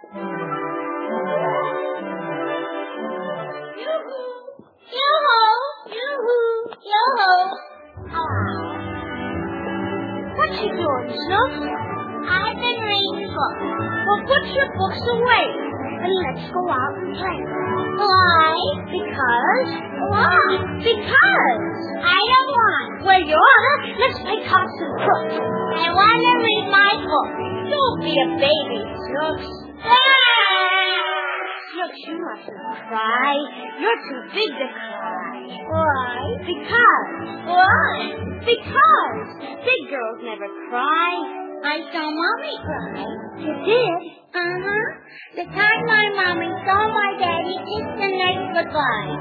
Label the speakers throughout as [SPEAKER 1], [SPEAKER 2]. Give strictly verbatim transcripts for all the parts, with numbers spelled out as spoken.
[SPEAKER 1] What you doing, Snooks?
[SPEAKER 2] I've been reading books.
[SPEAKER 1] Well, put your books away and let's go out and play.
[SPEAKER 2] Why?
[SPEAKER 1] Because.
[SPEAKER 2] Why?
[SPEAKER 1] Because.
[SPEAKER 2] I don't want.
[SPEAKER 1] Well, you oughta. Let's play cops and crooks.
[SPEAKER 2] I want to read my book.
[SPEAKER 1] Don't be a baby, Snooks. Snooks, you mustn't cry. You're too big to cry.
[SPEAKER 2] Why?
[SPEAKER 1] Because.
[SPEAKER 2] Why?
[SPEAKER 1] Because. Big girls never cry.
[SPEAKER 2] I saw Mommy cry.
[SPEAKER 1] You did?
[SPEAKER 2] Uh-huh. The time my Mommy saw my daddy kiss the next goodbye.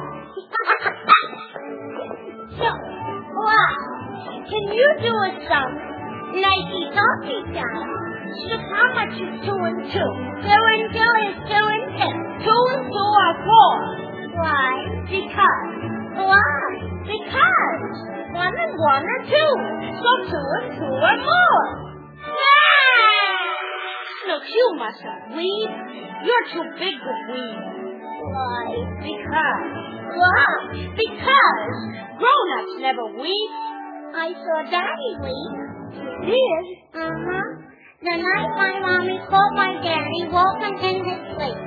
[SPEAKER 1] So,
[SPEAKER 2] What?
[SPEAKER 1] can you do a sum?
[SPEAKER 2] Nicey talky sound.
[SPEAKER 1] Snooks, how much is two and two?
[SPEAKER 2] Two and two is two and two.
[SPEAKER 1] Two and two are four.
[SPEAKER 2] Why?
[SPEAKER 1] Because.
[SPEAKER 2] Why?
[SPEAKER 1] Because. One and one are two. So two and two are more. Snooks, you mustn't weep. You're too big to weep.
[SPEAKER 2] Why?
[SPEAKER 1] Because.
[SPEAKER 2] Why?
[SPEAKER 1] Because grown-ups never weep.
[SPEAKER 2] I saw Daddy weep.
[SPEAKER 1] You did?
[SPEAKER 2] Uh-huh. The night my Mommy caught my daddy walking in his sleep.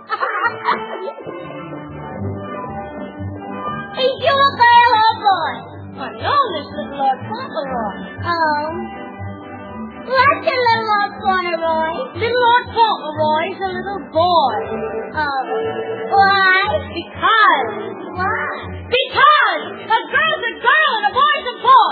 [SPEAKER 2] Is you a girl or boy?
[SPEAKER 1] Well, no, this is Lord Fauntleroy.
[SPEAKER 2] Oh. What's a little Lord Fauntleroy?
[SPEAKER 1] Little Lord Fauntleroy's a little boy.
[SPEAKER 2] Oh. Why?
[SPEAKER 1] Because.
[SPEAKER 2] Why?
[SPEAKER 1] Because a girl's a girl and a boy's a boy.